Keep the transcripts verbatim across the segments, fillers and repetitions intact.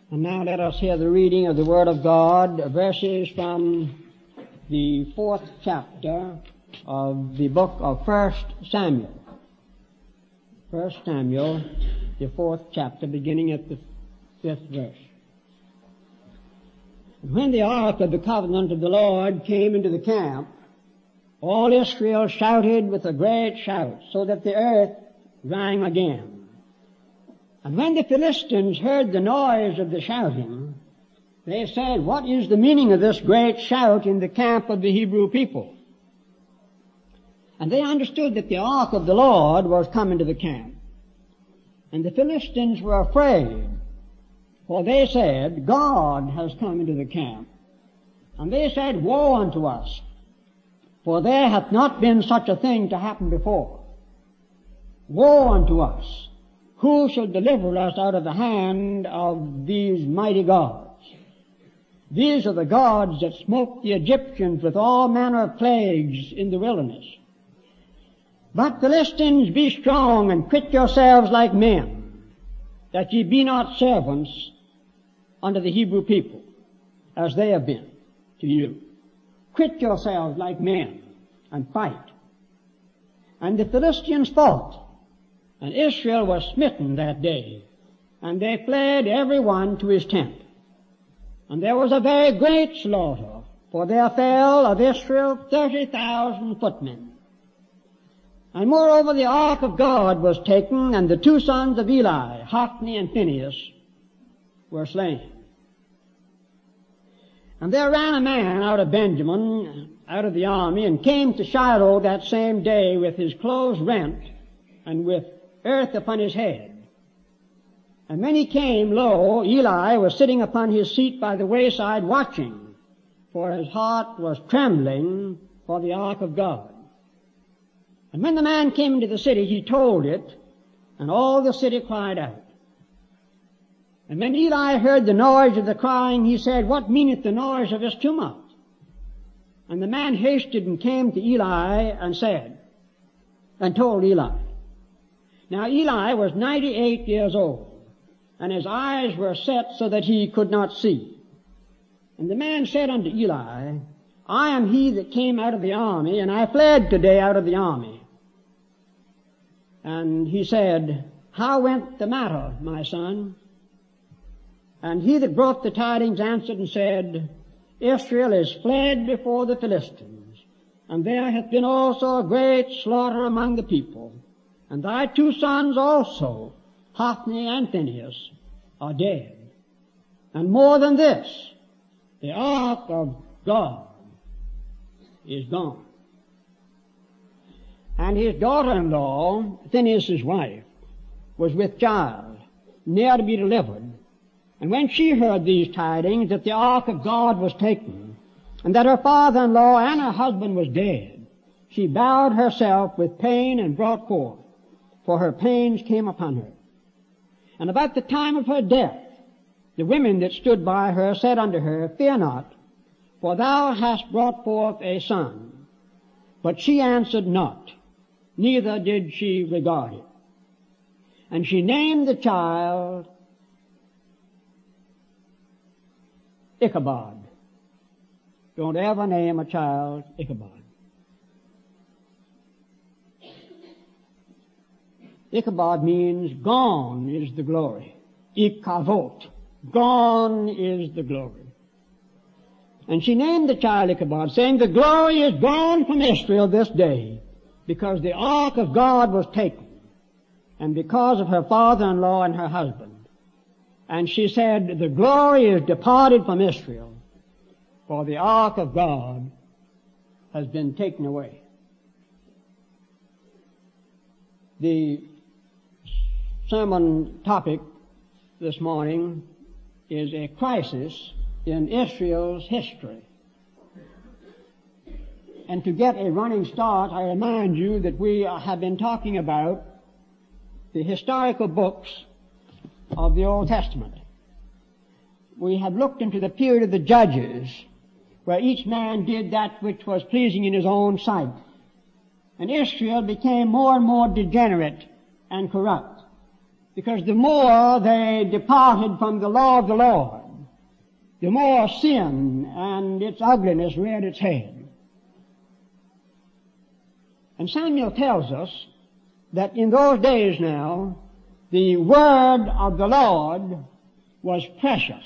And now let us hear the reading of the Word of God, verses from the fourth chapter of the book of First Samuel. First Samuel, the fourth chapter, beginning at the fifth verse. And when the ark of the covenant of the Lord came into the camp, all Israel shouted with a great shout, so that the earth rang again. And when the Philistines heard the noise of the shouting, they said, "What is the meaning of this great shout in the camp of the Hebrew people?" And they understood that the ark of the Lord was come into the camp. And the Philistines were afraid, for they said, "God has come into the camp." And they said, "Woe unto us, for there hath not been such a thing to happen before. Woe unto us! Who shall deliver us out of the hand of these mighty gods? These are the gods that smote the Egyptians with all manner of plagues in the wilderness. But Philistines, be strong and quit yourselves like men, that ye be not servants unto the Hebrew people, as they have been to you. Quit yourselves like men and fight." And the Philistines fought, and Israel was smitten that day, and they fled every one to his tent. And there was a very great slaughter, for there fell of Israel thirty thousand footmen. And moreover the ark of God was taken, and the two sons of Eli, Hophni and Phinehas, were slain. And there ran a man out of Benjamin, out of the army, and came to Shiloh that same day with his clothes rent, and with earth upon his head. And when he came, lo, Eli was sitting upon his seat by the wayside watching, for his heart was trembling for the ark of God. And when the man came into the city, he told it, and all the city cried out. And when Eli heard the noise of the crying, he said, "What meaneth the noise of this tumult?" And the man hasted and came to Eli and said, and told Eli. Now Eli was ninety-eight years old, and his eyes were set so that he could not see. And the man said unto Eli, "I am he that came out of the army, and I fled today out of the army." And he said, "How went the matter, my son?" And he that brought the tidings answered and said, "Israel is fled before the Philistines, and there hath been also a great slaughter among the people. And thy two sons also, Hophni and Phinehas, are dead. And more than this, the ark of God is gone." And his daughter-in-law, Phinehas' wife, was with child, near to be delivered. And when she heard these tidings, that the ark of God was taken, and that her father-in-law and her husband was dead, she bowed herself with pain and brought forth, for her pains came upon her. And about the time of her death, the women that stood by her said unto her, "Fear not, for thou hast brought forth a son." But she answered not, neither did she regard it. And she named the child Ichabod. Don't ever name a child Ichabod. Ichabod means gone is the glory. Ikavot. Gone is the glory. And she named the child Ichabod, saying, "The glory is gone from Israel this day, because the ark of God was taken, and because of her father-in-law and her husband." And she said, "The glory is departed from Israel, for the ark of God has been taken away." The sermon topic this morning is a crisis in Israel's history. And to get a running start, I remind you that we have been talking about the historical books of the Old Testament. We have looked into the period of the Judges, where each man did that which was pleasing in his own sight. And Israel became more and more degenerate and corrupt. Because the more they departed from the law of the Lord, the more sin and its ugliness reared its head. And Samuel tells us that in those days now, the word of the Lord was precious.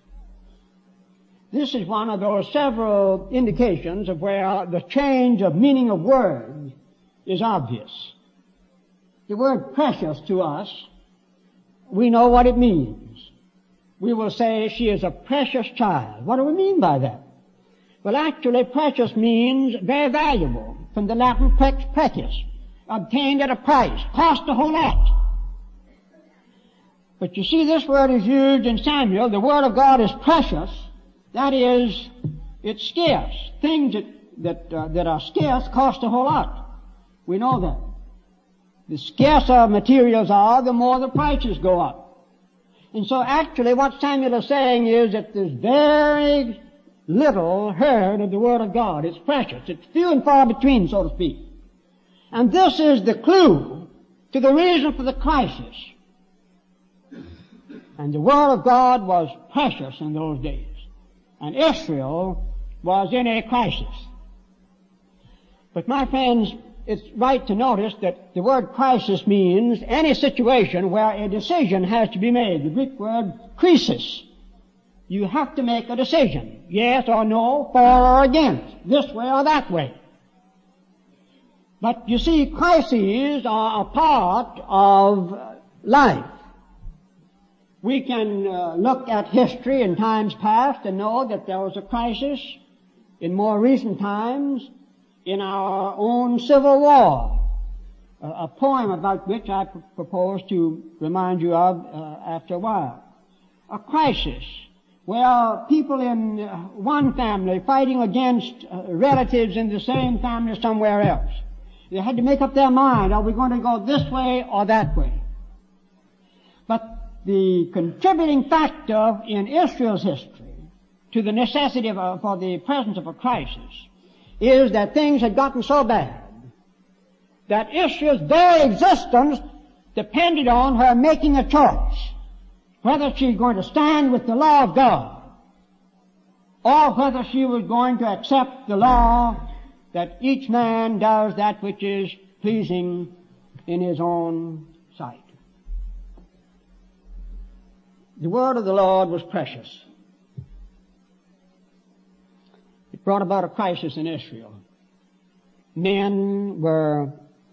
This is one of those several indications of where the change of meaning of words is obvious. The word precious to us, we know what it means. We will say she is a precious child. What do we mean by that? Well, actually, precious means very valuable, from the Latin precious, obtained at a price, cost a whole lot. But you see, this word is used in Samuel. The word of God is precious. That is, it's scarce. Things that that, uh, that are scarce cost a whole lot. We know that. The scarcer materials are, the more the prices go up. And so actually what Samuel is saying is that there's very little heard of the Word of God. It's precious. It's few and far between, so to speak. And this is the clue to the reason for the crisis. And the Word of God was precious in those days. And Israel was in a crisis. But my friends, it's right to notice that the word crisis means any situation where a decision has to be made. The Greek word krisis. You have to make a decision. Yes or no, for or against. This way or that way. But you see, crises are a part of life. We can uh, look at history in times past and know that there was a crisis in more recent times in our own Civil War, a, a poem about which I pr- propose to remind you of uh, after a while. A crisis where people in uh, one family fighting against uh, relatives in the same family somewhere else. They had to make up their mind, are we going to go this way or that way? But the contributing factor in Israel's history to the necessity of a, for the presence of a crisis is that things had gotten so bad that Israel's very existence depended on her making a choice, whether she's going to stand with the law of God or whether she was going to accept the law that each man does that which is pleasing in his own sight. The word of the Lord was precious. It brought about a crisis in Israel. Men were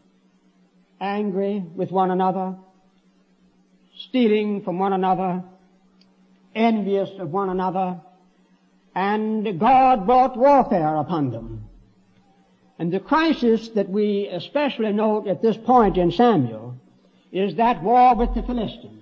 angry with one another, stealing from one another, envious of one another, and God brought warfare upon them. And the crisis that we especially note at this point in Samuel is that war with the Philistines.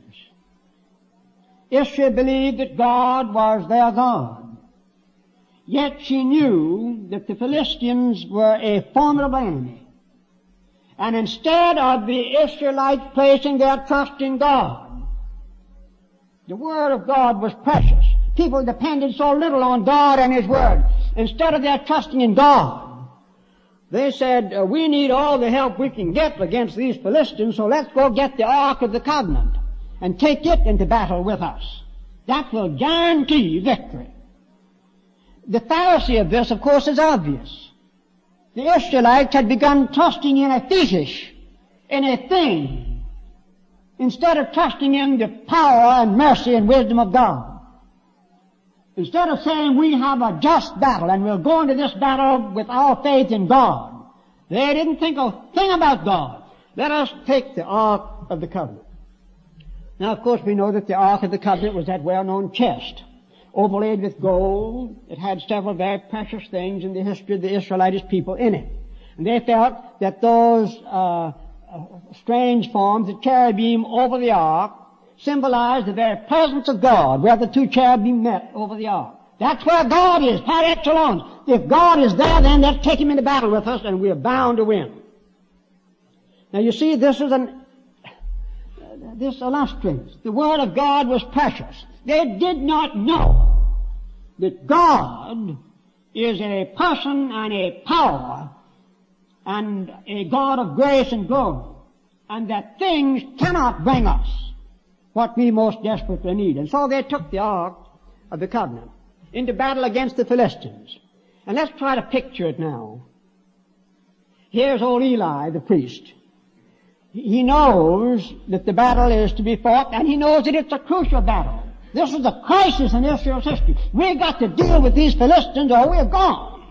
Israel believed that God was their God. Yet she knew that the Philistines were a formidable enemy. And instead of the Israelites placing their trust in God, the Word of God was precious. People depended so little on God and His Word. Instead of their trusting in God, they said, uh, we need all the help we can get against these Philistines, so let's go get the Ark of the Covenant and take it into battle with us. That will guarantee victory. The fallacy of this, of course, is obvious. The Israelites had begun trusting in a physics, in a thing, instead of trusting in the power and mercy and wisdom of God. Instead of saying we have a just battle and we'll go into this battle with our faith in God, they didn't think a thing about God. Let us take the Ark of the Covenant. Now, of course, we know that the Ark of the Covenant was that well-known chest, overlaid with gold. It had several very precious things in the history of the Israelitish people in it. And they felt that those uh, uh, strange forms, the cherubim over the Ark, symbolized the very presence of God, where the two cherubim met over the Ark. That's where God is, par excellence. If God is there, then let's take Him into battle with us, and we are bound to win. Now, you see, this is an This illustrates. The Word of God was precious. They did not know that God is a person and a power and a God of grace and glory, and that things cannot bring us what we most desperately need. And so they took the Ark of the Covenant into battle against the Philistines. And let's try to picture it now. Here's old Eli, the priest. He knows that the battle is to be fought, and he knows that it's a crucial battle. This is a crisis in Israel's history. We've got to deal with these Philistines or we're gone.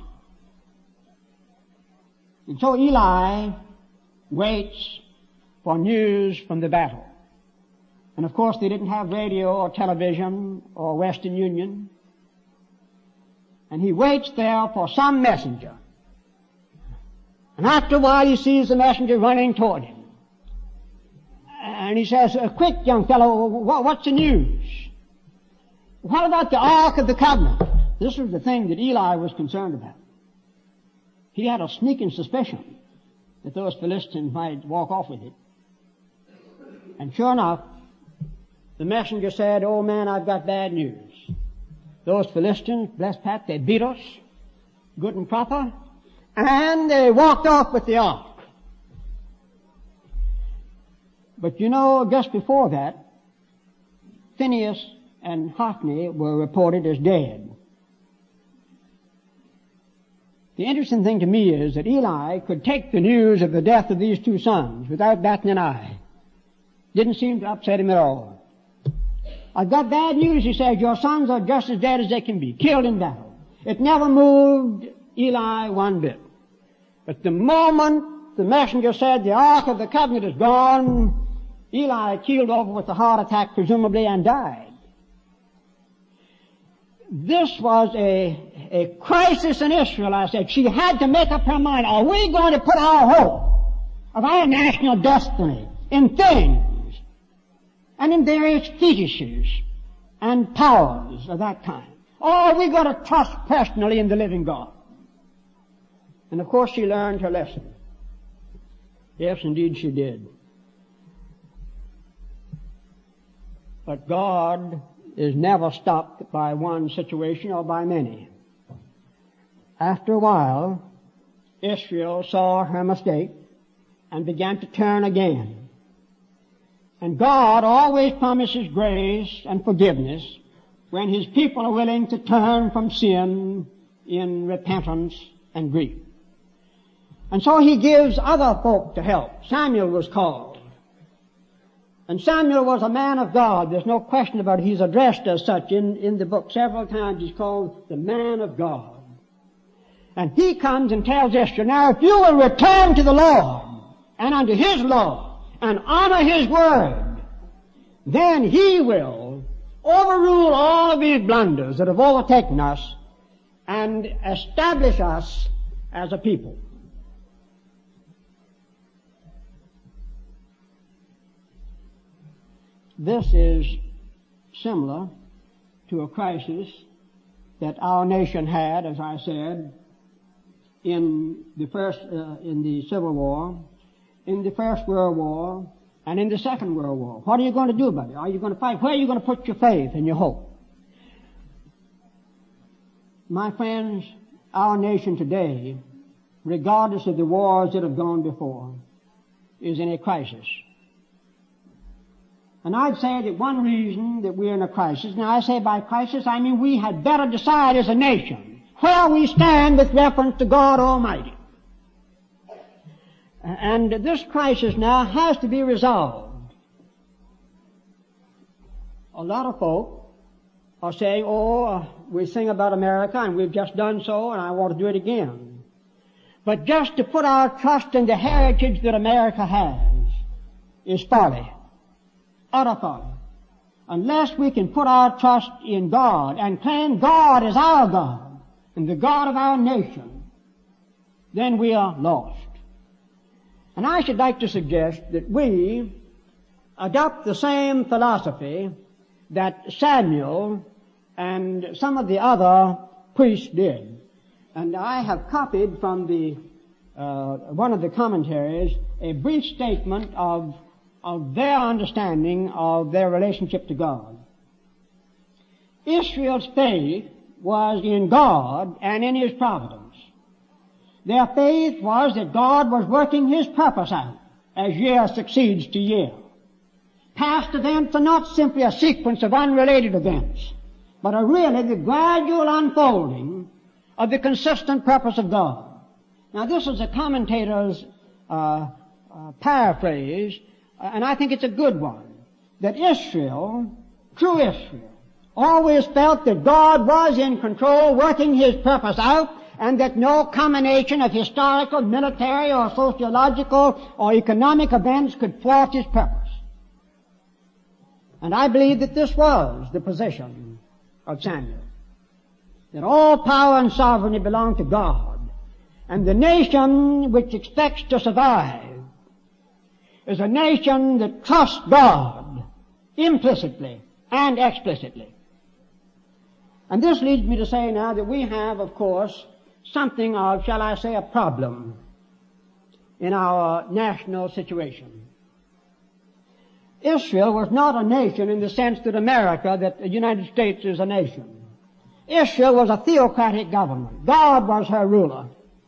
And so Eli waits for news from the battle. And of course they didn't have radio or television or Western Union. And he waits there for some messenger. And after a while he sees the messenger running toward him. And he says, quick, young fellow, what's the news? What about the Ark of the Covenant? This was the thing that Eli was concerned about. He had a sneaking suspicion that those Philistines might walk off with it. And sure enough, the messenger said, oh man, I've got bad news. Those Philistines, bless Pat, they beat us, good and proper, and they walked off with the Ark. But you know, just before that, Phinehas and Hophni were reported as dead. The interesting thing to me is that Eli could take the news of the death of these two sons without batting an eye. Didn't seem to upset him at all. I've got bad news, he said. Your sons are just as dead as they can be, killed in battle. It never moved Eli one bit. But the moment the messenger said the Ark of the Covenant is gone, Eli keeled over with a heart attack, presumably, and died. This was a, a crisis in Israel, I said. She had to make up her mind. Are we going to put our hope of our national destiny in things and in various fetishes and powers of that kind? Or are we going to trust personally in the living God? And of course she learned her lesson. Yes, indeed she did. But God is never stopped by one situation or by many. After a while, Israel saw her mistake and began to turn again. And God always promises grace and forgiveness when His people are willing to turn from sin in repentance and grief. And so He gives other folk to help. Samuel was called. And Samuel was a man of God. There's no question about it. He's addressed as such in, in the book. Several times he's called the man of God. And he comes and tells Israel, now if you will return to the Lord and unto His law and honor His word, then He will overrule all of these blunders that have overtaken us and establish us as a people. This is similar to a crisis that our nation had, as I said, in the first, uh, in the Civil War, in the First World War, and in the Second World War. What are you going to do about it? Are you going to fight? Where are you going to put your faith and your hope? My friends, our nation today, regardless of the wars that have gone before, is in a crisis. And I'd say that one reason that we're in a crisis, now I say by crisis, I mean we had better decide as a nation where we stand with reference to God Almighty. And this crisis now has to be resolved. A lot of folk are saying, oh, uh, we sing about America and we've just done so and I want to do it again. But just to put our trust in the heritage that America has is folly. Utter folly. Unless we can put our trust in God and claim God as our God and the God of our nation, then we are lost. And I should like to suggest that we adopt the same philosophy that Samuel and some of the other priests did. And I have copied from the uh, one of the commentaries a brief statement of of their understanding of their relationship to God. Israel's faith was in God and in His providence. Their faith was that God was working His purpose out as year succeeds to year. past events are not simply a sequence of unrelated events, but are really the gradual unfolding of the consistent purpose of God. Now this is a commentator's uh, uh, paraphrase, uh, and I think it's a good one, that Israel, true Israel, always felt that God was in control, working His purpose out, and that no combination of historical, military, or sociological, or economic events could thwart His purpose. And I believe that this was the position of Samuel. That all power and sovereignty belong to God. And the nation which expects to survive is a nation that trusts God implicitly and explicitly. And this leads me to say now that we have, of course, something of, shall I say, a problem in our national situation. Israel was not a nation in the sense that America, that the United States is a nation. Israel was a theocratic government. God was her ruler.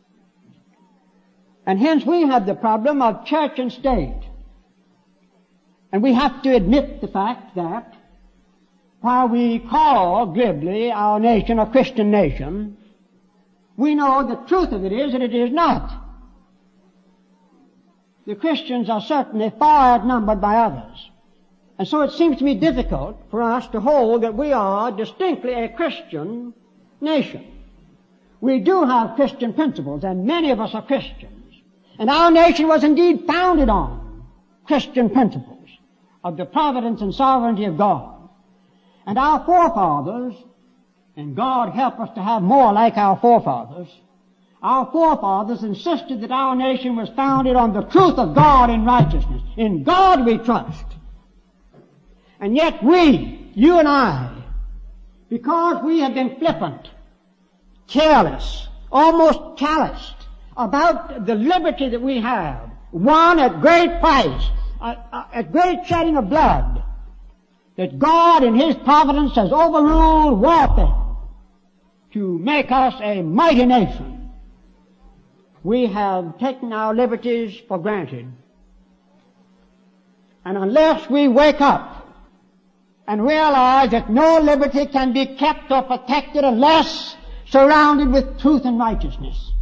And hence we have the problem of church and state. And we have to admit the fact that while we call glibly our nation a Christian nation, we know the truth of it is that it is not. The Christians are certainly far outnumbered by others. And so it seems to me difficult for us to hold that we are distinctly a Christian nation. We do have Christian principles, and many of us are Christians. And our nation was indeed founded on Christian principles of the providence and sovereignty of God. And our forefathers, and God help us to have more like our forefathers, our forefathers insisted that our nation was founded on the truth of God in righteousness. In God we trust. And yet we, you and I, because we have been flippant, careless, almost calloused about the liberty that we have, won at great price, uh, uh, at great shedding of blood, that God in His providence has overruled warfare to make us a mighty nation. We have taken our liberties for granted. And unless we wake up and realize that no liberty can be kept or protected unless surrounded with truth and righteousness,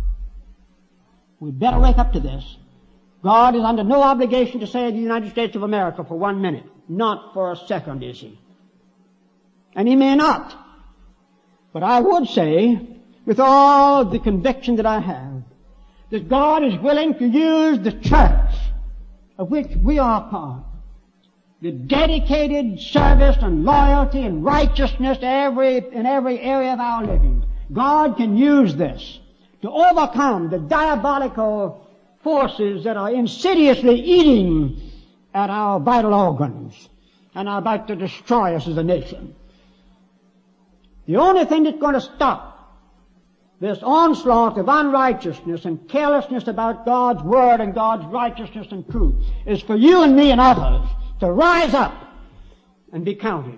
we better wake up to this. God is under no obligation to save the United States of America for one minute. Not for a second, is He? And He may not. But I would say, with all the conviction that I have, that God is willing to use the church, of which we are part, the dedicated service and loyalty and righteousness every, in every area of our living. God can use this to overcome the diabolical forces that are insidiously eating at our vital organs and are about to destroy us as a nation. The only thing that's going to stop this onslaught of unrighteousness and carelessness about God's Word and God's righteousness and truth is for you and me and others to rise up and be counted.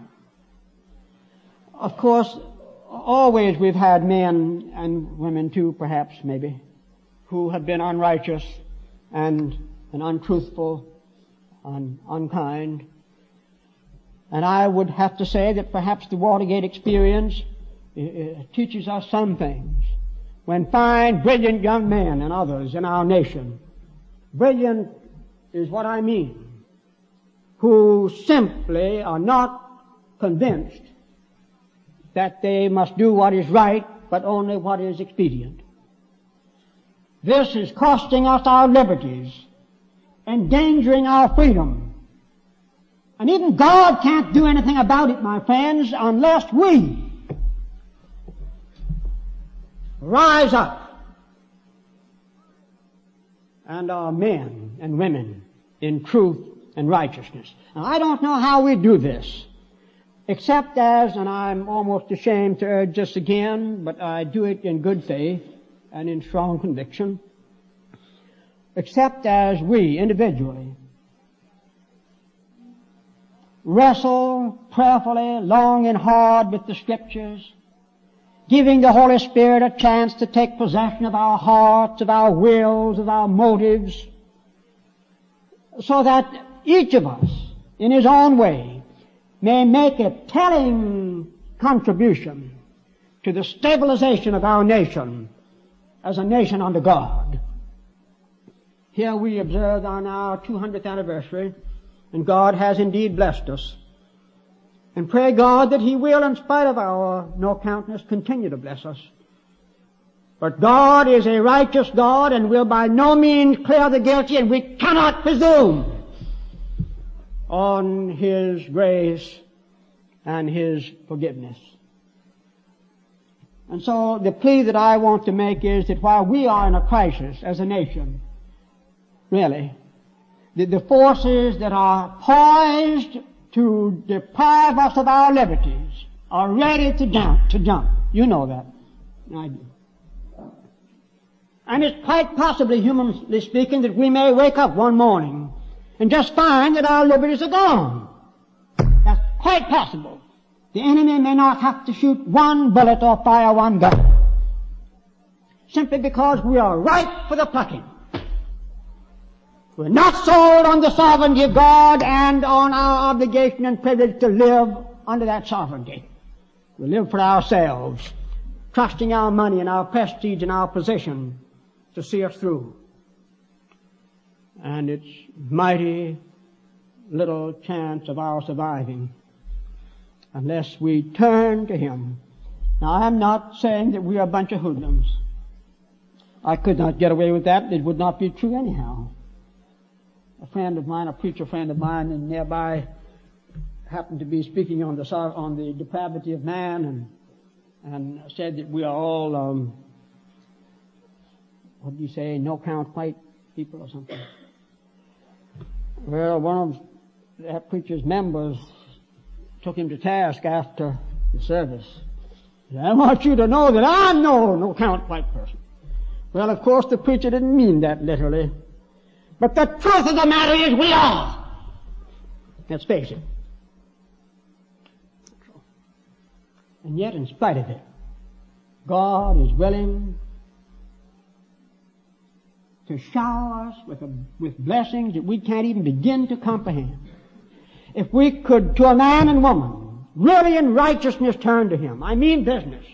Of course, always we've had men and women too, perhaps, maybe, who have been unrighteous and, and untruthful and unkind. And I would have to say that perhaps the Watergate experience uh, teaches us some things. When fine, brilliant young men and others in our nation, brilliant is what I mean, who simply are not convinced that they must do what is right, but only what is expedient. This is costing us our liberties, endangering our freedom. And even God can't do anything about it, my friends, unless we rise up and are men and women in truth and righteousness. Now, I don't know how we do this, except as, and I'm almost ashamed to urge this again, but I do it in good faith and in strong conviction, except as we individually wrestle prayerfully, long and hard with the Scriptures, giving the Holy Spirit a chance to take possession of our hearts, of our wills, of our motives, so that each of us in his own way, may make a telling contribution to the stabilization of our nation as a nation under God. Here we observe on our two hundredth anniversary, and God has indeed blessed us. And pray God that He will, in spite of our no-countness, continue to bless us. But God is a righteous God and will by no means clear the guilty, and we cannot presume on His grace and His forgiveness. And so the plea that I want to make is that while we are in a crisis as a nation, really, the, the forces that are poised to deprive us of our liberties are ready to jump, to jump. You know that. I do. And it's quite possibly, humanly speaking, that we may wake up one morning and just find that our liberties are gone. That's quite possible. The enemy may not have to shoot one bullet or fire one gun, simply because we are ripe for the plucking. We're not sold on the sovereignty of God and on our obligation and privilege to live under that sovereignty. We live for ourselves, trusting our money and our prestige and our position to see us through. And it's mighty little chance of our surviving unless we turn to Him. Now, I'm not saying that we are a bunch of hoodlums. I could not get away with that. It would not be true anyhow. A friend of mine, a preacher friend of mine, and nearby happened to be speaking on the on the depravity of man, and and said that we are all um, what do you say, no count white people or something. Well, one of that preacher's members took him to task after the service. He said, I want you to know that I'm no no count white person. Well, of course, the preacher didn't mean that literally. But the truth of the matter is we are. Let's face it. And yet, in spite of it, God is willing to shower us with, a, with blessings that we can't even begin to comprehend. If we could, to a man and woman, really in righteousness turn to Him, I mean business.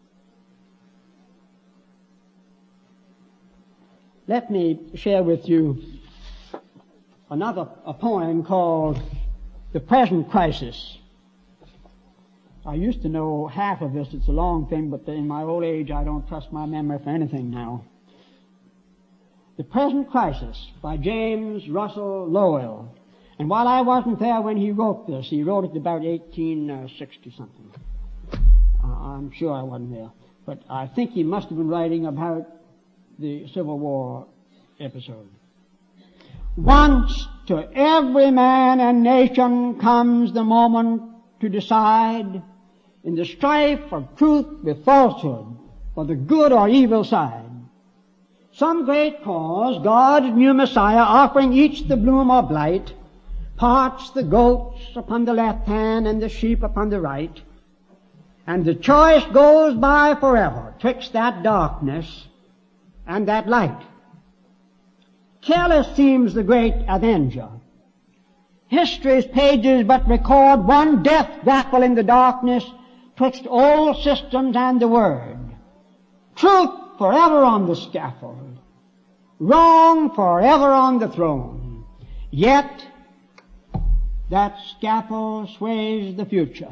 Let me share with you another a poem called The Present Crisis. I used to know half of this. It's a long thing, but in my old age I don't trust my memory for anything now. The Present Crisis by James Russell Lowell. And while I wasn't there when he wrote this, he wrote it about eighteen sixty something. Uh, I'm sure I wasn't there. But I think he must have been writing about the Civil War episode. Once to every man and nation comes the moment to decide in the strife of truth with falsehood for the good or evil side. Some great cause, God's new Messiah, offering each the bloom or blight, parts the goats upon the left hand and the sheep upon the right, and the choice goes by forever twixt that darkness and that light. Careless seems the great avenger. History's pages but record one death grapple in the darkness twixt old systems and the Word. Truth forever on the scaffold, wrong forever on the throne. Yet that scaffold sways the future,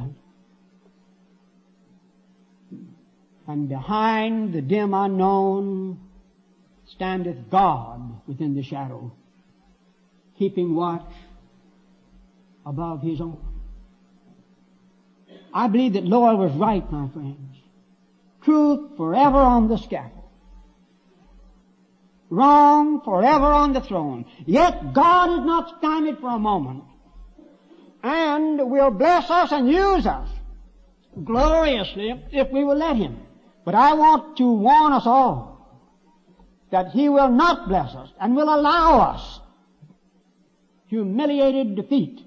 and behind the dim unknown standeth God within the shadow, keeping watch above His own. I believe that Lowell was right, my friends. Truth forever on the scaffold, wrong forever on the throne. Yet God is not stymied for a moment, and will bless us and use us gloriously if we will let Him. But I want to warn us all that He will not bless us and will allow us humiliated defeat.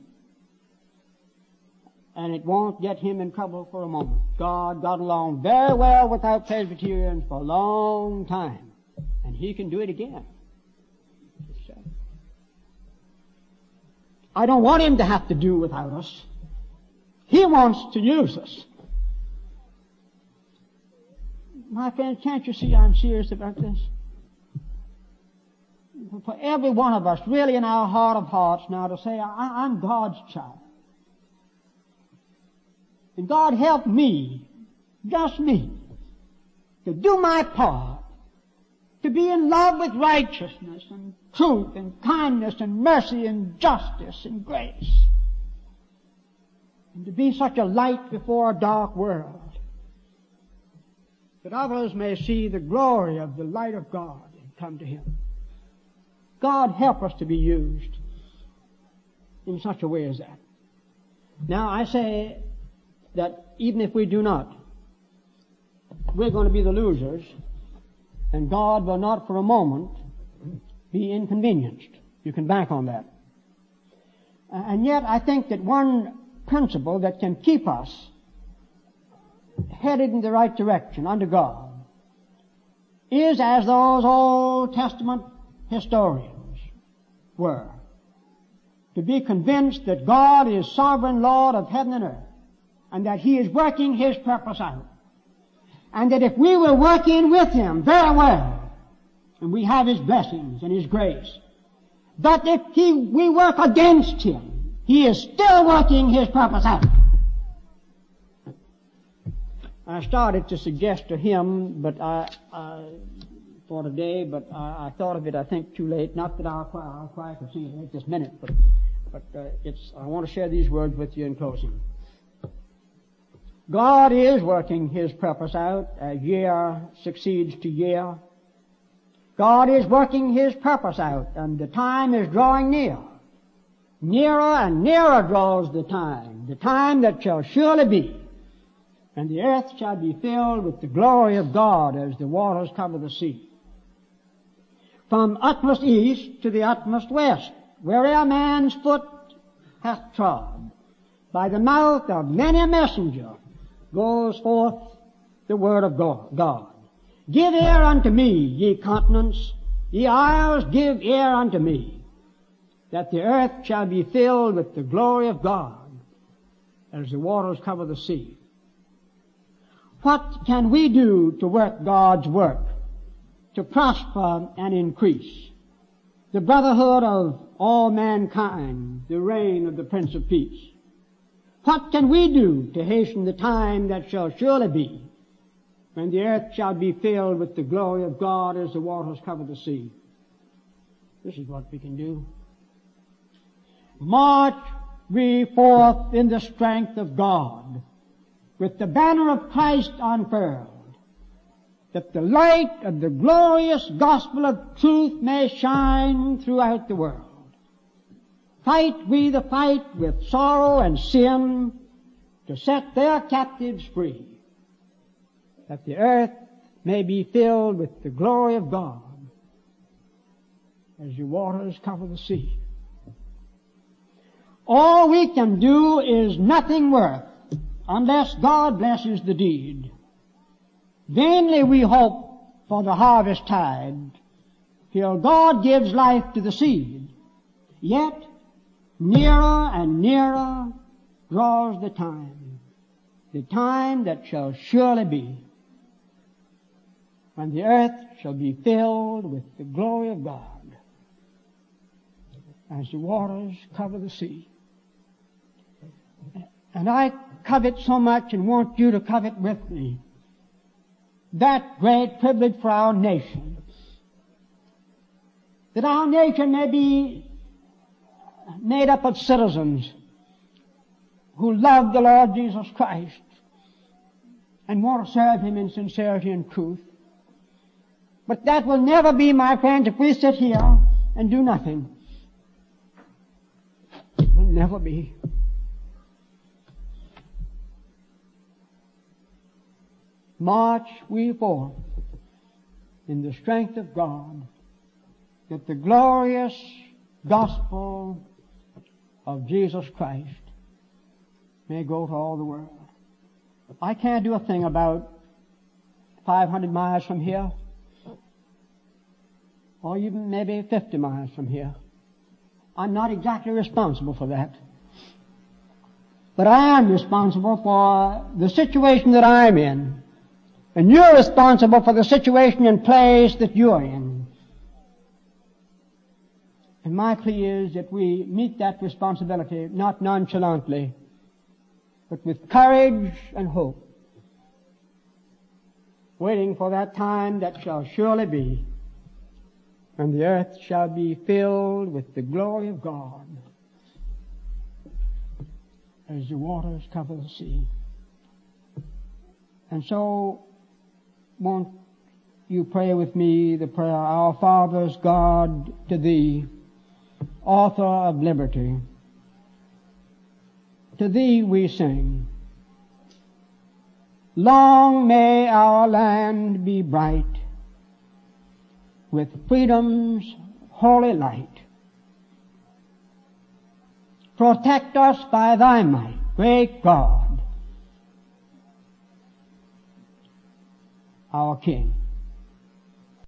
And it won't get Him in trouble for a moment. God got along very well without Presbyterians for a long time. And He can do it again. I don't want Him to have to do without us. He wants to use us. My friend, can't you see I'm serious about this? For every one of us, really in our heart of hearts now, to say, I, I'm God's child. And God help me, just me, to do my part, to be in love with righteousness and truth and kindness and mercy and justice and grace, and to be such a light before a dark world, that others may see the glory of the light of God and come to Him. God help us to be used in such a way as that. Now I say that even if we do not, we're going to be the losers, and God will not for a moment be inconvenienced. You can bank on that. And yet I think that one principle that can keep us headed in the right direction under God is as those Old Testament historians were, to be convinced that God is sovereign Lord of heaven and earth, and that He is working His purpose out, and that if we will work in with Him very well, and we have His blessings and His grace, but if he, we work against Him, He is still working His purpose out. I started to suggest a hymn, but I, I for today, but I, I thought of it, I think, too late. Not that our choir, our choir could sing it right this minute, but, but uh, it's. I want to share these words with you in closing. God is working His purpose out as year succeeds to year. God is working His purpose out, and the time is drawing near. Nearer and nearer draws the time, the time that shall surely be. And the earth shall be filled with the glory of God as the waters cover the sea. From utmost east to the utmost west, where'er man's foot hath trod, by the mouth of many a messenger goes forth the word of God. Give ear unto me, ye continents, ye isles, give ear unto me, that the earth shall be filled with the glory of God as the waters cover the sea. What can we do to work God's work, to prosper and increase the brotherhood of all mankind, the reign of the Prince of Peace? What can we do to hasten the time that shall surely be, when the earth shall be filled with the glory of God as the waters cover the sea? This is what we can do. March we forth in the strength of God, with the banner of Christ unfurled, that the light of the glorious gospel of truth may shine throughout the world. Fight we the fight with sorrow and sin to set their captives free, that the earth may be filled with the glory of God as the waters cover the sea. All we can do is nothing worth unless God blesses the deed. Vainly we hope for the harvest tide, till God gives life to the seed. Yet nearer and nearer draws the time, the time that shall surely be, when the earth shall be filled with the glory of God, as the waters cover the sea. And I covet so much and want you to covet with me that great privilege for our nation, that our nation may be made up of citizens who love the Lord Jesus Christ and want to serve Him in sincerity and truth. But that will never be, my friends, if we sit here and do nothing. It will never be. March we forth in the strength of God, that the glorious gospel of Jesus Christ may go to all the world. I can't do a thing about five hundred miles from here, or even maybe fifty miles from here. I'm not exactly responsible for that. But I am responsible for the situation that I'm in. And you're responsible for the situation and place that you're in. And my plea is that we meet that responsibility not nonchalantly, but with courage and hope, waiting for that time that shall surely be, and the earth shall be filled with the glory of God as the waters cover the sea. And so, won't you pray with me the prayer, Our Father's God, to Thee, Author of liberty, to Thee we sing. Long may our land be bright with freedom's holy light. Protect us by Thy might, great God, our King.